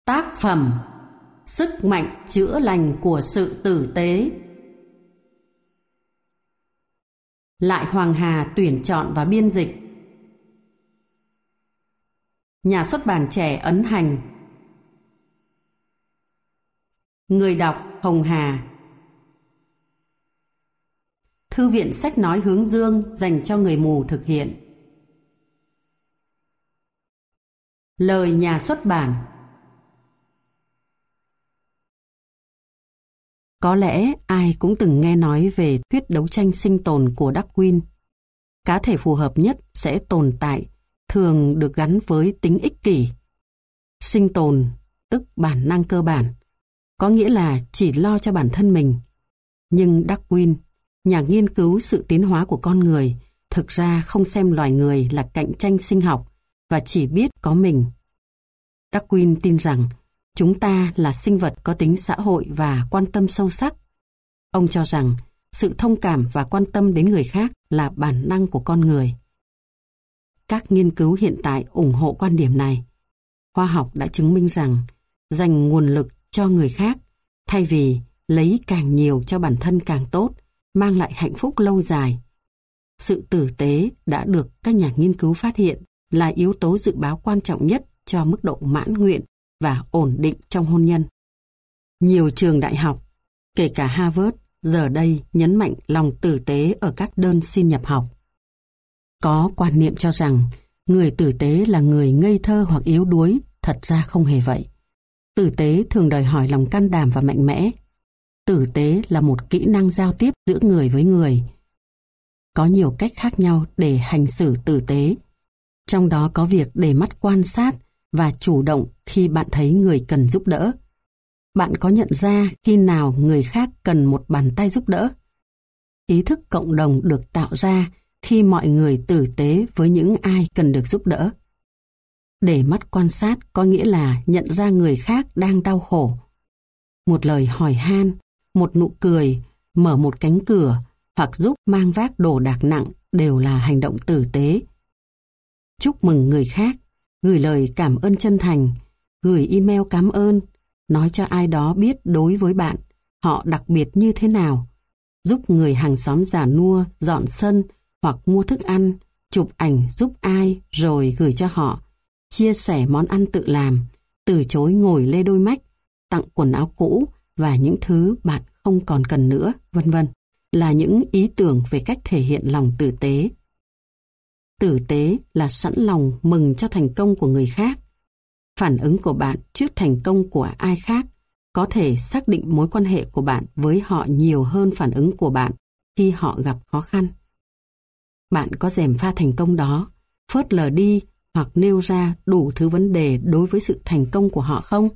Tác phẩm Sức mạnh chữa lành của sự tử tế. Lại Hoàng Hà tuyển chọn và biên dịch. Nhà xuất bản Trẻ ấn hành. Người đọc Hồng Hà. Thư viện Sách Nói Hướng Dương dành cho người mù thực hiện. Lời nhà xuất bản. Có lẽ ai cũng từng nghe nói về thuyết đấu tranh sinh tồn của Darwin. Cá thể phù hợp nhất sẽ tồn tại, thường được gắn với tính ích kỷ. Sinh tồn, tức bản năng cơ bản, có nghĩa là chỉ lo cho bản thân mình. Nhưng Darwin, nhà nghiên cứu sự tiến hóa của con người, thực ra không xem loài người là cạnh tranh sinh học và chỉ biết có mình. Darwin tin rằng chúng ta là sinh vật có tính xã hội và quan tâm sâu sắc. Ông cho rằng sự thông cảm và quan tâm đến người khác là bản năng của con người. Các nghiên cứu hiện tại ủng hộ quan điểm này. Khoa học đã chứng minh rằng dành nguồn lực cho người khác thay vì lấy càng nhiều cho bản thân càng tốt, mang lại hạnh phúc lâu dài. Sự tử tế đã được các nhà nghiên cứu phát hiện là yếu tố dự báo quan trọng nhất cho mức độ mãn nguyện và ổn định trong hôn nhân. Nhiều trường đại học, kể cả Harvard, giờ đây nhấn mạnh lòng tử tế ở các đơn xin nhập học. Có quan niệm cho rằng người tử tế là người ngây thơ hoặc yếu đuối, thật ra không hề vậy. Tử tế thường đòi hỏi lòng can đảm và mạnh mẽ. Tử tế là một kỹ năng giao tiếp giữa người với người. Có nhiều cách khác nhau để hành xử tử tế. Trong đó có việc để mắt quan sát và chủ động khi bạn thấy người cần giúp đỡ. Bạn có nhận ra khi nào người khác cần một bàn tay giúp đỡ? Ý thức cộng đồng được tạo ra khi mọi người tử tế với những ai cần được giúp đỡ. Để mắt quan sát có nghĩa là nhận ra người khác đang đau khổ. Một lời hỏi han, một nụ cười, mở một cánh cửa hoặc giúp mang vác đồ đạc nặng đều là hành động tử tế. Chúc mừng người khác, gửi lời cảm ơn chân thành, gửi email cảm ơn, nói cho ai đó biết đối với bạn họ đặc biệt như thế nào, giúp người hàng xóm già nua dọn sân hoặc mua thức ăn, chụp ảnh giúp ai rồi gửi cho họ, chia sẻ món ăn tự làm, từ chối ngồi lê đôi mách, tặng quần áo cũ và những thứ bạn không còn cần nữa, vân vân, là những ý tưởng về cách thể hiện lòng tử tế. Tử tế là sẵn lòng mừng cho thành công của người khác. Phản ứng của bạn trước thành công của ai khác có thể xác định mối quan hệ của bạn với họ nhiều hơn phản ứng của bạn khi họ gặp khó khăn. Bạn có gièm pha thành công đó, phớt lờ đi hoặc nêu ra đủ thứ vấn đề đối với sự thành công của họ không?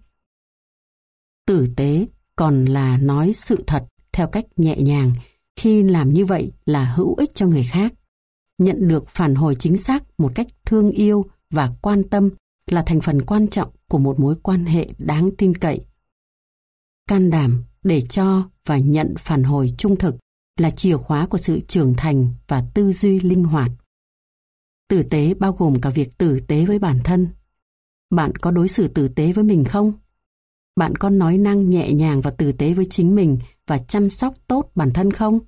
Tử tế còn là nói sự thật theo cách nhẹ nhàng, khi làm như vậy là hữu ích cho người khác. Nhận được phản hồi chính xác một cách thương yêu và quan tâm là thành phần quan trọng của một mối quan hệ đáng tin cậy. Can đảm để cho và nhận phản hồi trung thực là chìa khóa của sự trưởng thành và tư duy linh hoạt. Tử tế bao gồm cả việc tử tế với bản thân. Bạn có đối xử tử tế với mình không? Bạn có nói năng nhẹ nhàng và tử tế với chính mình và chăm sóc tốt bản thân không?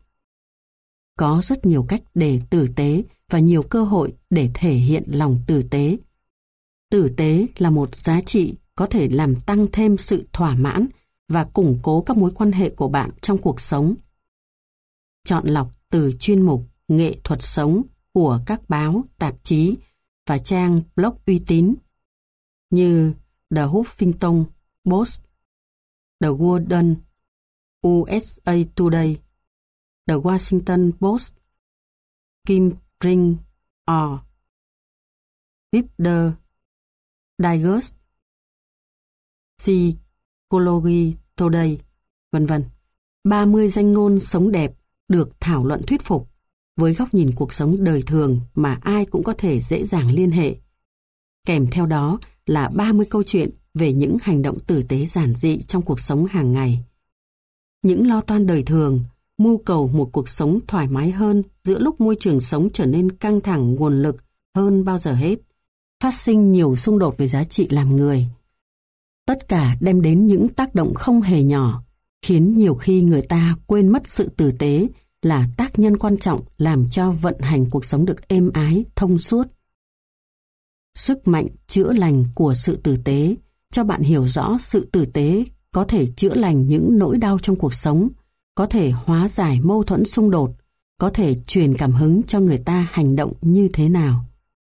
Có rất nhiều cách để tử tế và nhiều cơ hội để thể hiện lòng tử tế. Tử tế là một giá trị có thể làm tăng thêm sự thỏa mãn và củng cố các mối quan hệ của bạn trong cuộc sống. Chọn lọc từ chuyên mục nghệ thuật sống của các báo, tạp chí và trang blog uy tín như The Huffington Post, The Guardian, USA Today, The Washington Post, Kim Ring or Reader Digest, Psychology Today, vân vân. 30 danh ngôn sống đẹp được thảo luận thuyết phục với góc nhìn cuộc sống đời thường mà ai cũng có thể dễ dàng liên hệ. Kèm theo đó là 30 câu chuyện về những hành động tử tế giản dị trong cuộc sống hàng ngày. Những lo toan đời thường, mưu cầu một cuộc sống thoải mái hơn giữa lúc môi trường sống trở nên căng thẳng nguồn lực hơn bao giờ hết, phát sinh nhiều xung đột về giá trị làm người. Tất cả đem đến những tác động không hề nhỏ, khiến nhiều khi người ta quên mất sự tử tế là tác nhân quan trọng làm cho vận hành cuộc sống được êm ái, thông suốt. Sức mạnh chữa lành của sự tử tế cho bạn hiểu rõ sự tử tế có thể chữa lành những nỗi đau trong cuộc sống, có thể hóa giải mâu thuẫn xung đột, có thể truyền cảm hứng cho người ta hành động như thế nào.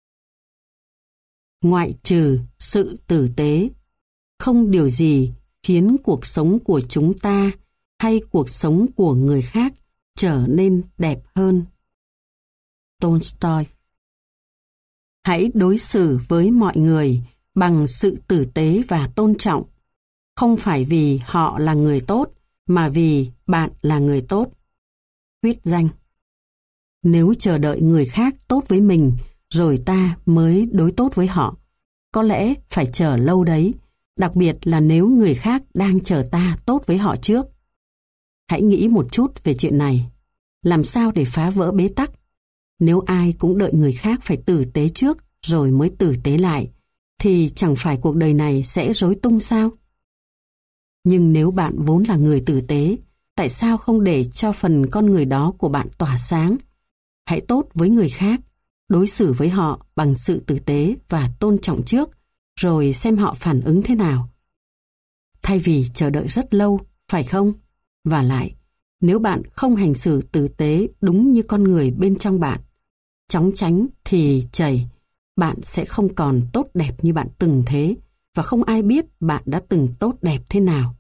Ngoại trừ sự tử tế, không điều gì khiến cuộc sống của chúng ta hay cuộc sống của người khác trở nên đẹp hơn. Tolstoy. Hãy đối xử với mọi người bằng sự tử tế và tôn trọng, không phải vì họ là người tốt, mà vì bạn là người tốt. Huyết danh. Nếu chờ đợi người khác tốt với mình, rồi ta mới đối tốt với họ, có lẽ phải chờ lâu đấy, đặc biệt là nếu người khác đang chờ ta tốt với họ trước. Hãy nghĩ một chút về chuyện này. Làm sao để phá vỡ bế tắc? Nếu ai cũng đợi người khác phải tử tế trước rồi mới tử tế lại, thì chẳng phải cuộc đời này sẽ rối tung sao? Nhưng nếu bạn vốn là người tử tế, tại sao không để cho phần con người đó của bạn tỏa sáng? Hãy tốt với người khác, đối xử với họ bằng sự tử tế và tôn trọng trước, rồi xem họ phản ứng thế nào. Thay vì chờ đợi rất lâu, phải không? Và lại, nếu bạn không hành xử tử tế đúng như con người bên trong bạn, chóng tránh thì chảy, bạn sẽ không còn tốt đẹp như bạn từng thế, và không ai biết bạn đã từng tốt đẹp thế nào.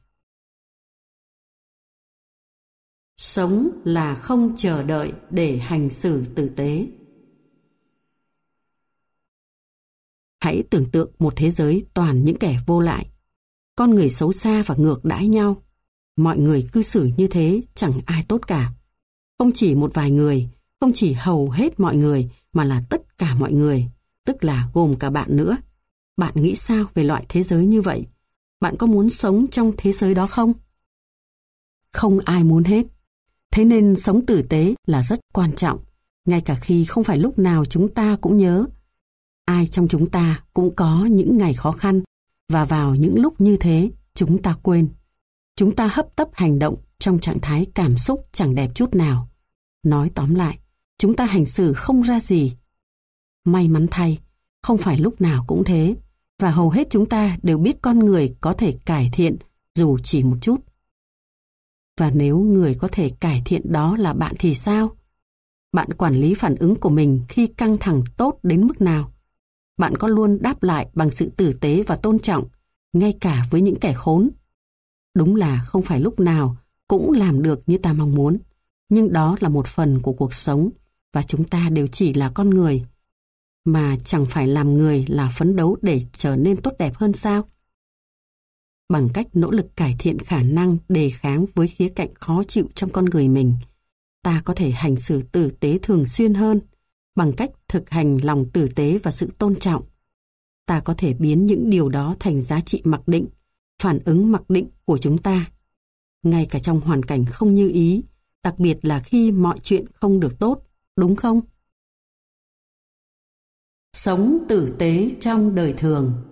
Sống là không chờ đợi để hành xử tử tế. Hãy tưởng tượng một thế giới toàn những kẻ vô lại. Con người xấu xa và ngược đãi nhau. Mọi người cư xử như thế chẳng ai tốt cả. Không chỉ một vài người, không chỉ hầu hết mọi người, mà là tất cả mọi người, tức là gồm cả bạn nữa. Bạn nghĩ sao về loại thế giới như vậy? Bạn có muốn sống trong thế giới đó không? Không ai muốn hết. Thế nên sống tử tế là rất quan trọng, ngay cả khi không phải lúc nào chúng ta cũng nhớ. Ai trong chúng ta cũng có những ngày khó khăn, và vào những lúc như thế chúng ta quên. Chúng ta hấp tấp hành động trong trạng thái cảm xúc chẳng đẹp chút nào. Nói tóm lại, chúng ta hành xử không ra gì. May mắn thay, không phải lúc nào cũng thế, và hầu hết chúng ta đều biết con người có thể cải thiện dù chỉ một chút. Và nếu người có thể cải thiện đó là bạn thì sao? Bạn quản lý phản ứng của mình khi căng thẳng tốt đến mức nào? Bạn có luôn đáp lại bằng sự tử tế và tôn trọng, ngay cả với những kẻ khốn? Đúng là không phải lúc nào cũng làm được như ta mong muốn, nhưng đó là một phần của cuộc sống, và chúng ta đều chỉ là con người. Mà chẳng phải làm người là phấn đấu để trở nên tốt đẹp hơn sao? Bằng cách nỗ lực cải thiện khả năng đề kháng với khía cạnh khó chịu trong con người mình, ta có thể hành xử tử tế thường xuyên hơn. Bằng cách thực hành lòng tử tế và sự tôn trọng, ta có thể biến những điều đó thành giá trị mặc định, phản ứng mặc định của chúng ta. Ngay cả trong hoàn cảnh không như ý, đặc biệt là khi mọi chuyện không được tốt, đúng không? Sống tử tế trong đời thường.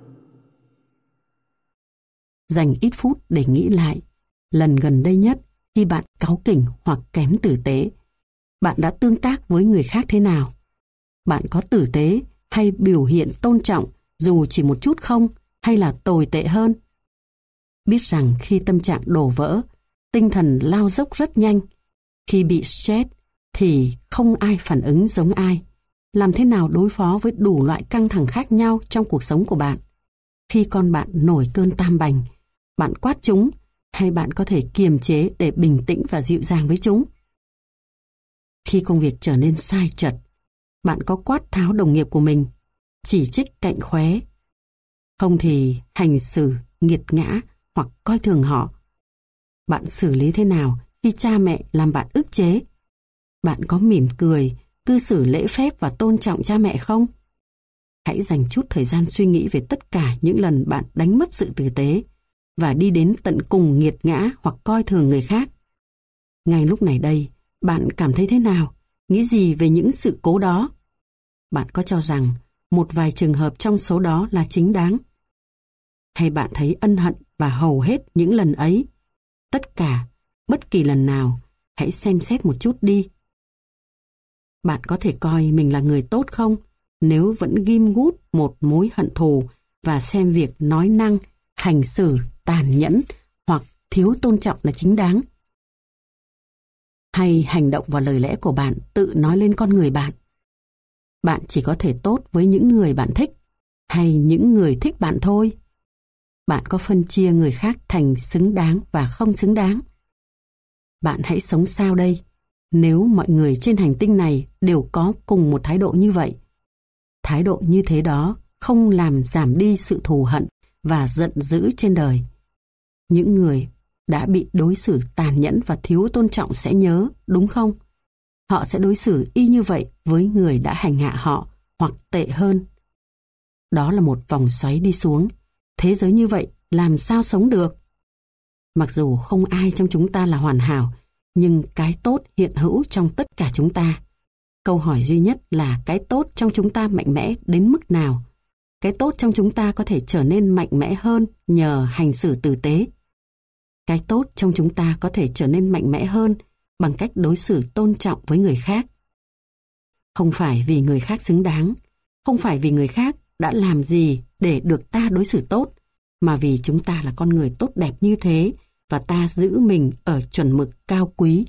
Dành ít phút để nghĩ lại, lần gần đây nhất khi bạn cáu kỉnh hoặc kém tử tế, bạn đã tương tác với người khác thế nào? Bạn có tử tế hay biểu hiện tôn trọng dù chỉ một chút không, hay là tồi tệ hơn? Biết rằng khi tâm trạng đổ vỡ, tinh thần lao dốc rất nhanh. Khi bị stress thì không ai phản ứng giống ai. Làm thế nào đối phó với đủ loại căng thẳng khác nhau trong cuộc sống của bạn? Khi con bạn nổi cơn tam bành, bạn quát chúng hay bạn có thể kiềm chế để bình tĩnh và dịu dàng với chúng? Khi công việc trở nên sai trật, bạn có quát tháo đồng nghiệp của mình, chỉ trích cạnh khóe, không thì hành xử nghiệt ngã hoặc coi thường họ? Bạn xử lý thế nào khi cha mẹ làm bạn ức chế? Bạn có mỉm cười, cư xử lễ phép và tôn trọng cha mẹ không? Hãy dành chút thời gian suy nghĩ về tất cả những lần bạn đánh mất sự tử tế và đi đến tận cùng nghiệt ngã hoặc coi thường người khác. Ngay lúc này đây, bạn cảm thấy thế nào? Nghĩ gì về những sự cố đó? Bạn có cho rằng một vài trường hợp trong số đó là chính đáng? hay bạn thấy ân hận và hầu hết những lần ấy? Tất cả, bất kỳ lần nào, hãy xem xét một chút đi. Bạn có thể coi mình là người tốt không nếu vẫn ghim gút một mối hận thù và xem việc nói năng, hành xử tàn nhẫn hoặc thiếu tôn trọng là chính đáng? Hay hành động và lời lẽ của bạn tự nói lên con người bạn? Bạn chỉ có thể tốt với những người bạn thích hay những người thích bạn thôi? Bạn có phân chia người khác thành xứng đáng và không xứng đáng? Bạn hãy sống sao đây nếu mọi người trên hành tinh này đều có cùng một thái độ như vậy? Thái độ như thế đó không làm giảm đi sự thù hận và giận dữ trên đời. Những người đã bị đối xử tàn nhẫn và thiếu tôn trọng sẽ nhớ, đúng không? Họ sẽ đối xử y như vậy với người đã hành hạ họ, hoặc tệ hơn. Đó là một vòng xoáy đi xuống. Thế giới như vậy làm sao sống được? Mặc dù không ai trong chúng ta là hoàn hảo, nhưng cái tốt hiện hữu trong tất cả chúng ta. Câu hỏi duy nhất là cái tốt trong chúng ta mạnh mẽ đến mức nào? Cái tốt trong chúng ta có thể trở nên mạnh mẽ hơn nhờ hành xử tử tế. Cái tốt trong chúng ta có thể trở nên mạnh mẽ hơn bằng cách đối xử tôn trọng với người khác. Không phải vì người khác xứng đáng, không phải vì người khác đã làm gì để được ta đối xử tốt, mà vì chúng ta là con người tốt đẹp như thế và ta giữ mình ở chuẩn mực cao quý.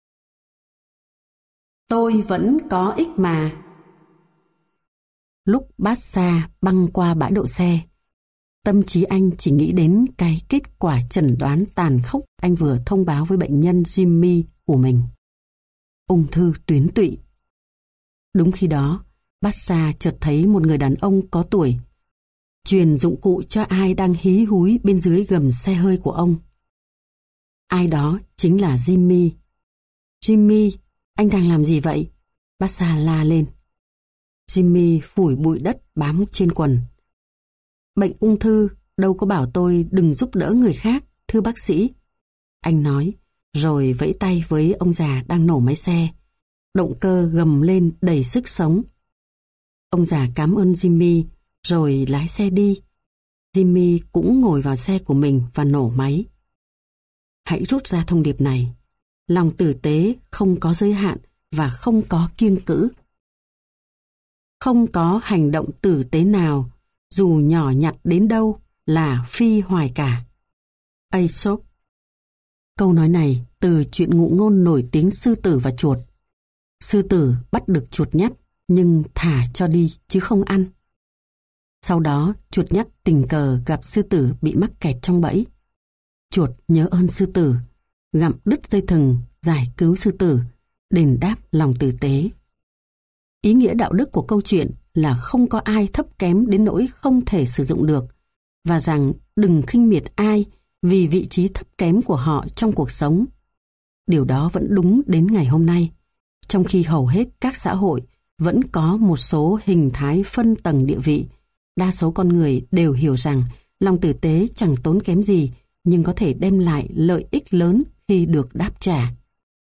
Tôi vẫn có ích mà. Lúc Bassa băng qua bãi đỗ xe, tâm trí anh chỉ nghĩ đến cái kết quả chẩn đoán tàn khốc anh vừa thông báo với bệnh nhân Jimmy của mình. Ung thư tuyến tụy. Đúng khi đó, Bassa chợt thấy một người đàn ông có tuổi truyền dụng cụ cho ai đang hí húi bên dưới gầm xe hơi của ông. Ai đó chính là Jimmy. Jimmy, anh đang làm gì vậy? Bassa la lên. Jimmy phủi bụi đất bám trên quần. Bệnh ung thư đâu có bảo tôi đừng giúp đỡ người khác, thưa bác sĩ. Anh nói, rồi vẫy tay với ông già đang nổ máy xe. Động cơ gầm lên đầy sức sống. Ông già cảm ơn Jimmy, rồi lái xe đi. Jimmy cũng ngồi vào xe của mình và nổ máy. Hãy rút ra thông điệp này. Lòng tử tế không có giới hạn và không có kiêng cữ. Không có hành động tử tế nào, dù nhỏ nhặt đến đâu, là phi hoài cả. Aesop. Câu nói này từ truyện ngụ ngôn nổi tiếng Sư tử và chuột. Sư tử bắt được chuột nhắt nhưng thả cho đi chứ không ăn. Sau đó chuột nhắt tình cờ gặp sư tử bị mắc kẹt trong bẫy. Chuột nhớ ơn sư tử, gặm đứt dây thừng giải cứu sư tử, đền đáp lòng tử tế. Ý nghĩa đạo đức của câu chuyện là không có ai thấp kém đến nỗi không thể sử dụng được, và rằng đừng khinh miệt ai vì vị trí thấp kém của họ trong cuộc sống. Điều đó vẫn đúng đến ngày hôm nay, trong khi hầu hết các xã hội vẫn có một số hình thái phân tầng địa vị. Đa số con người đều hiểu rằng lòng tử tế chẳng tốn kém gì, nhưng có thể đem lại lợi ích lớn khi được đáp trả.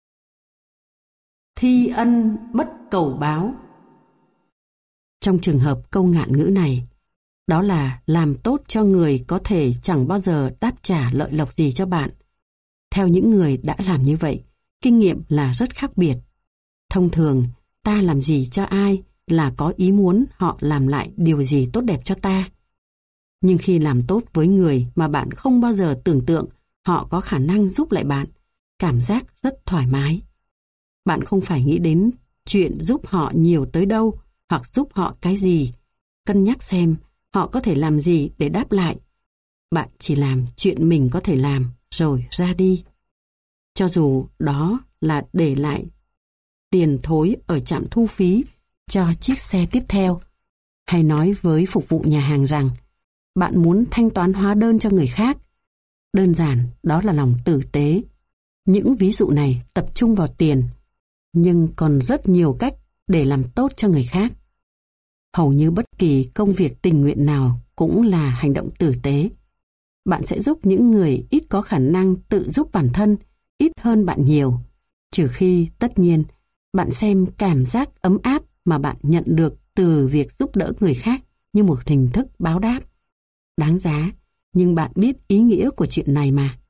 Thi ân bất cầu báo. Trong trường hợp câu ngạn ngữ này, đó là làm tốt cho người có thể chẳng bao giờ đáp trả lợi lộc gì cho bạn. Theo những người đã làm như vậy, kinh nghiệm là rất khác biệt. Thông thường, ta làm gì cho ai là có ý muốn họ làm lại điều gì tốt đẹp cho ta. Nhưng khi làm tốt với người mà bạn không bao giờ tưởng tượng họ có khả năng giúp lại bạn, cảm giác rất thoải mái. Bạn không phải nghĩ đến chuyện giúp họ nhiều tới đâu hoặc giúp họ cái gì, cân nhắc xem họ có thể làm gì để đáp lại. Bạn chỉ làm chuyện mình có thể làm rồi ra đi. Cho dù đó là để lại tiền thối ở trạm thu phí cho chiếc xe tiếp theo, hay nói với phục vụ nhà hàng rằng bạn muốn thanh toán hóa đơn cho người khác. Đơn giản, đó là lòng tử tế. Những ví dụ này tập trung vào tiền, nhưng còn rất nhiều cách để làm tốt cho người khác. Hầu như bất kỳ công việc tình nguyện nào cũng là hành động tử tế. Bạn sẽ giúp những người ít có khả năng tự giúp bản thân, ít hơn bạn nhiều, trừ khi, tất nhiên, bạn xem cảm giác ấm áp mà bạn nhận được từ việc giúp đỡ người khác như một hình thức báo đáp. Đáng giá, nhưng bạn biết ý nghĩa của chuyện này mà.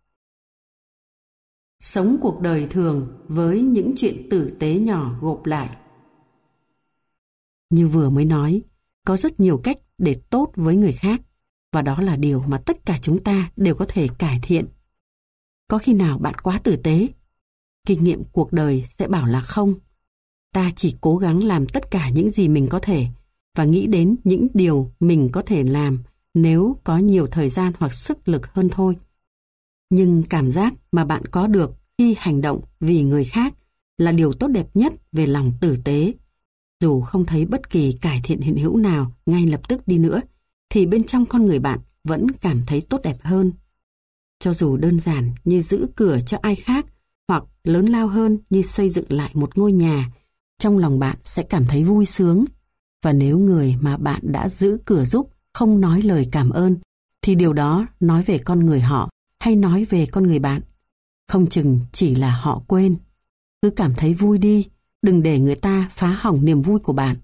Sống cuộc đời thường với những chuyện tử tế nhỏ gộp lại. Như vừa mới nói, có rất nhiều cách để tốt với người khác, và đó là điều mà tất cả chúng ta đều có thể cải thiện. Có khi nào bạn quá tử tế? Kinh nghiệm cuộc đời sẽ bảo là không. Ta chỉ cố gắng làm tất cả những gì mình có thể và nghĩ đến những điều mình có thể làm nếu có nhiều thời gian hoặc sức lực hơn thôi. Nhưng cảm giác mà bạn có được khi hành động vì người khác là điều tốt đẹp nhất về lòng tử tế. Dù không thấy bất kỳ cải thiện hiện hữu nào ngay lập tức đi nữa, thì bên trong con người bạn vẫn cảm thấy tốt đẹp hơn. Cho dù đơn giản như giữ cửa cho ai khác, hoặc lớn lao hơn như xây dựng lại một ngôi nhà, trong lòng bạn sẽ cảm thấy vui sướng. Và nếu người mà bạn đã giữ cửa giúp không nói lời cảm ơn, thì điều đó nói về con người họ hay nói về con người bạn? Không chừng chỉ là họ quên. Cứ cảm thấy vui đi, đừng để người ta phá hỏng niềm vui của bạn.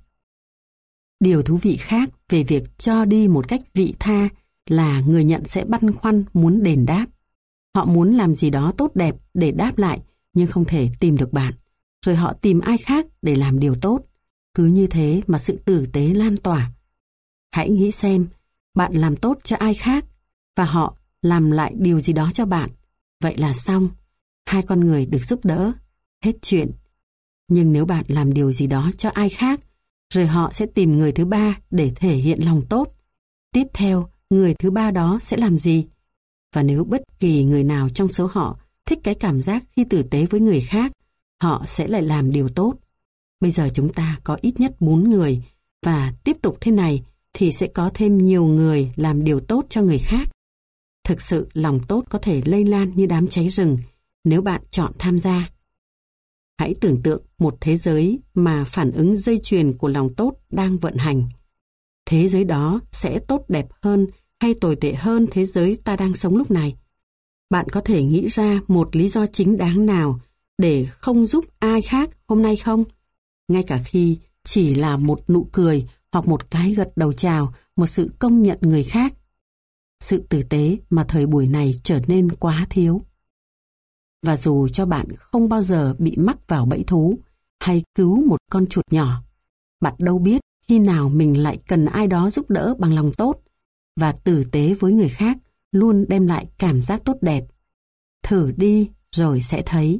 Điều thú vị khác về việc cho đi một cách vị tha là người nhận sẽ băn khoăn muốn đền đáp. Họ muốn làm gì đó tốt đẹp để đáp lại, nhưng không thể tìm được bạn. Rồi họ tìm ai khác để làm điều tốt. Cứ như thế mà sự tử tế lan tỏa. Hãy nghĩ xem, bạn làm tốt cho ai khác và họ làm lại điều gì đó cho bạn. Vậy là xong. Hai con người được giúp đỡ. Hết chuyện. Nhưng nếu bạn làm điều gì đó cho ai khác, rồi họ sẽ tìm người thứ ba để thể hiện lòng tốt. Tiếp theo, người thứ ba đó sẽ làm gì? Và nếu bất kỳ người nào trong số họ thích cái cảm giác khi tử tế với người khác, họ sẽ lại làm điều tốt. Bây giờ chúng ta có ít nhất 4 người, và tiếp tục thế này thì sẽ có thêm nhiều người làm điều tốt cho người khác. Thực sự lòng tốt có thể lây lan như đám cháy rừng nếu bạn chọn tham gia. Hãy tưởng tượng một thế giới mà phản ứng dây chuyền của lòng tốt đang vận hành. Thế giới đó sẽ tốt đẹp hơn hay tồi tệ hơn thế giới ta đang sống lúc này? Bạn có thể nghĩ ra một lý do chính đáng nào để không giúp ai khác hôm nay không? Ngay cả khi chỉ là một nụ cười hoặc một cái gật đầu chào, một sự công nhận người khác. Sự tử tế mà thời buổi này trở nên quá thiếu. Và dù cho bạn không bao giờ bị mắc vào bẫy thú hay cứu một con chuột nhỏ, bạn đâu biết khi nào mình lại cần ai đó giúp đỡ bằng lòng tốt, và tử tế với người khác luôn đem lại cảm giác tốt đẹp. Thử đi rồi sẽ thấy.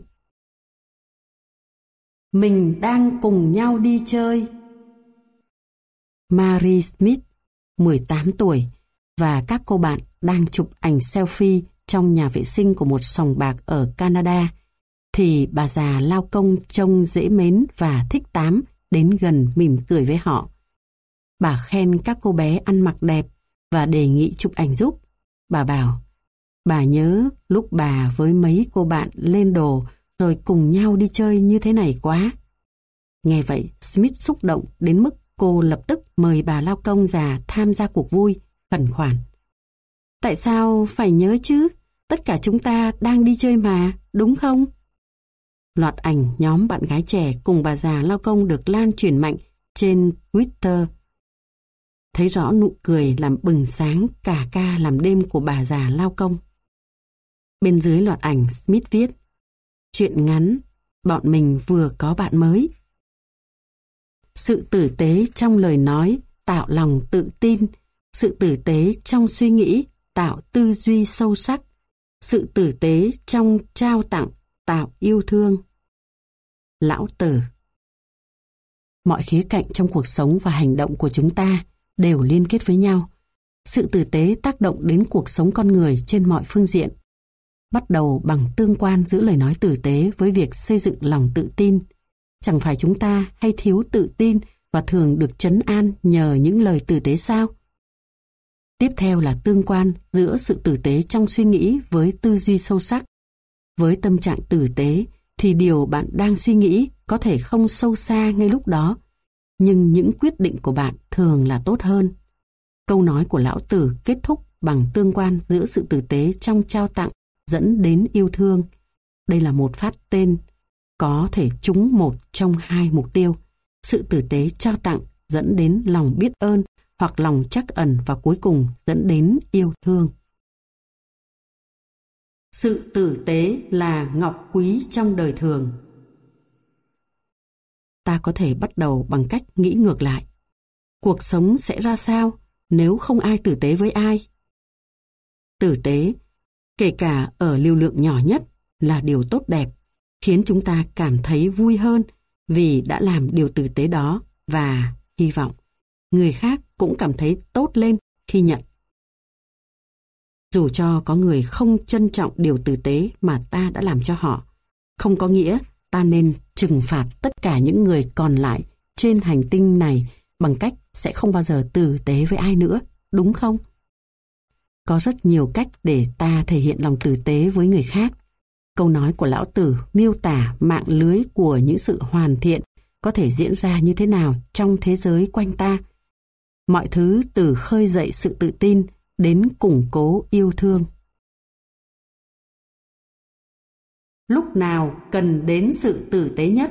Mình đang cùng nhau đi chơi. Mary Smith, 18 tuổi, và các cô bạn đang chụp ảnh selfie trong nhà vệ sinh của một sòng bạc ở Canada, thì bà già lao công trông dễ mến và thích tám đến gần mỉm cười với họ. Bà khen các cô bé ăn mặc đẹp và đề nghị chụp ảnh giúp. Bà bảo, bà nhớ lúc bà với mấy cô bạn lên đồ rồi cùng nhau đi chơi như thế này quá. Nghe vậy, Smith xúc động đến mức cô lập tức mời bà lao công già tham gia cuộc vui, khẩn khoản. Tại sao phải nhớ chứ? Tất cả chúng ta đang đi chơi mà, đúng không? Loạt ảnh nhóm bạn gái trẻ cùng bà già lao công được lan truyền mạnh trên Twitter. Thấy rõ nụ cười làm bừng sáng cả ca làm đêm của bà già lao công. Bên dưới loạt ảnh, Smith viết: chuyện ngắn, bọn mình vừa có bạn mới. Sự tử tế trong lời nói tạo lòng tự tin, sự tử tế trong suy nghĩ tạo tư duy sâu sắc, sự tử tế trong trao tặng tạo yêu thương. Lão Tử. Mọi khía cạnh trong cuộc sống và hành động của chúng ta đều liên kết với nhau. Sự tử tế tác động đến cuộc sống con người trên mọi phương diện. Bắt đầu bằng tương quan giữa lời nói tử tế với việc xây dựng lòng tự tin. Chẳng phải chúng ta hay thiếu tự tin và thường được trấn an nhờ những lời tử tế sao? Tiếp theo là tương quan giữa sự tử tế trong suy nghĩ với tư duy sâu sắc. Với tâm trạng tử tế thì điều bạn đang suy nghĩ có thể không sâu xa ngay lúc đó, nhưng những quyết định của bạn thường là tốt hơn. Câu nói của Lão Tử kết thúc bằng tương quan giữa sự tử tế trong trao tặng dẫn đến yêu thương. Đây là một phát tên có thể trúng một trong hai mục tiêu. Sự tử tế trao tặng dẫn đến lòng biết ơn hoặc lòng trắc ẩn, và cuối cùng dẫn đến yêu thương. Sự tử tế là ngọc quý trong đời thường. Ta có thể bắt đầu bằng cách nghĩ ngược lại. Cuộc sống sẽ ra sao nếu không ai tử tế với ai? Tử tế, kể cả ở liều lượng nhỏ nhất, là điều tốt đẹp, khiến chúng ta cảm thấy vui hơn vì đã làm điều tử tế đó, và hy vọng người khác cũng cảm thấy tốt lên khi nhận. Dù cho có người không trân trọng điều tử tế mà ta đã làm cho họ, không có nghĩa ta nên trừng phạt tất cả những người còn lại trên hành tinh này bằng cách sẽ không bao giờ tử tế với ai nữa, đúng không? Có rất nhiều cách để ta thể hiện lòng tử tế với người khác. Câu nói của Lão Tử miêu tả mạng lưới của những sự hoàn thiện có thể diễn ra như thế nào trong thế giới quanh ta. Mọi thứ từ khơi dậy sự tự tin đến củng cố yêu thương. Lúc nào cần đến sự tử tế nhất?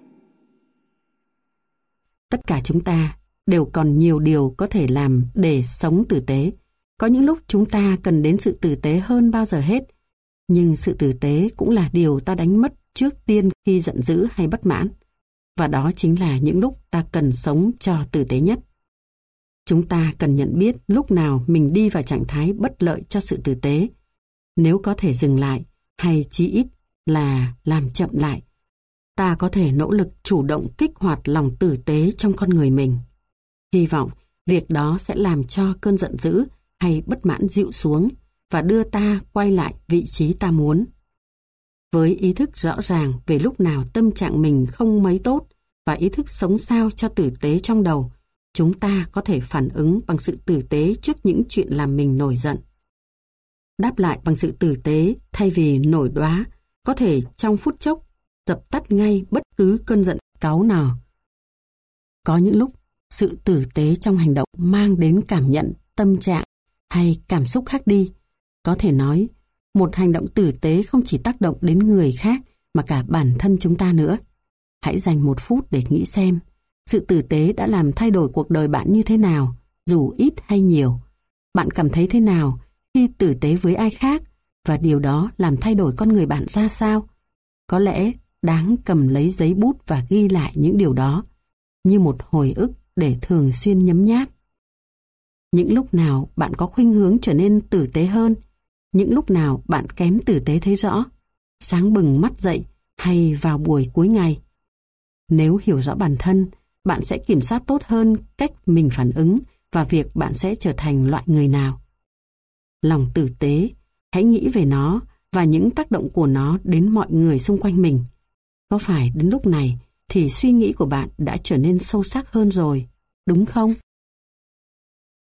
Tất cả chúng ta đều còn nhiều điều có thể làm để sống tử tế. Có những lúc chúng ta cần đến sự tử tế hơn bao giờ hết, nhưng sự tử tế cũng là điều ta đánh mất trước tiên khi giận dữ hay bất mãn. Và đó chính là những lúc ta cần sống cho tử tế nhất. Chúng ta cần nhận biết lúc nào mình đi vào trạng thái bất lợi cho sự tử tế. Nếu có thể dừng lại, hay chí ít là làm chậm lại, ta có thể nỗ lực chủ động kích hoạt lòng tử tế trong con người mình. Hy vọng việc đó sẽ làm cho cơn giận dữ hay bất mãn dịu xuống và đưa ta quay lại vị trí ta muốn. Với ý thức rõ ràng về lúc nào tâm trạng mình không mấy tốt và ý thức sống sao cho tử tế trong đầu, chúng ta có thể phản ứng bằng sự tử tế trước những chuyện làm mình nổi giận. Đáp lại bằng sự tử tế thay vì nổi đoá, có thể trong phút chốc dập tắt ngay bất cứ cơn giận cáu nào. Có những lúc sự tử tế trong hành động mang đến cảm nhận, tâm trạng hay cảm xúc khác đi. Có thể nói, một hành động tử tế không chỉ tác động đến người khác mà cả bản thân chúng ta nữa. Hãy dành một phút để nghĩ xem, sự tử tế đã làm thay đổi cuộc đời bạn như thế nào, dù ít hay nhiều. Bạn cảm thấy thế nào khi tử tế với ai khác, và điều đó làm thay đổi con người bạn ra sao? Có lẽ đáng cầm lấy giấy bút và ghi lại những điều đó, như một hồi ức để thường xuyên nhấm nháp. Những lúc nào bạn có khuynh hướng trở nên tử tế hơn, những lúc nào bạn kém tử tế thấy rõ, sáng bừng mắt dậy hay vào buổi cuối ngày. Nếu hiểu rõ bản thân, bạn sẽ kiểm soát tốt hơn cách mình phản ứng và việc bạn sẽ trở thành loại người nào. Lòng tử tế, hãy nghĩ về nó và những tác động của nó đến mọi người xung quanh mình. Có phải đến lúc này thì suy nghĩ của bạn đã trở nên sâu sắc hơn rồi, đúng không?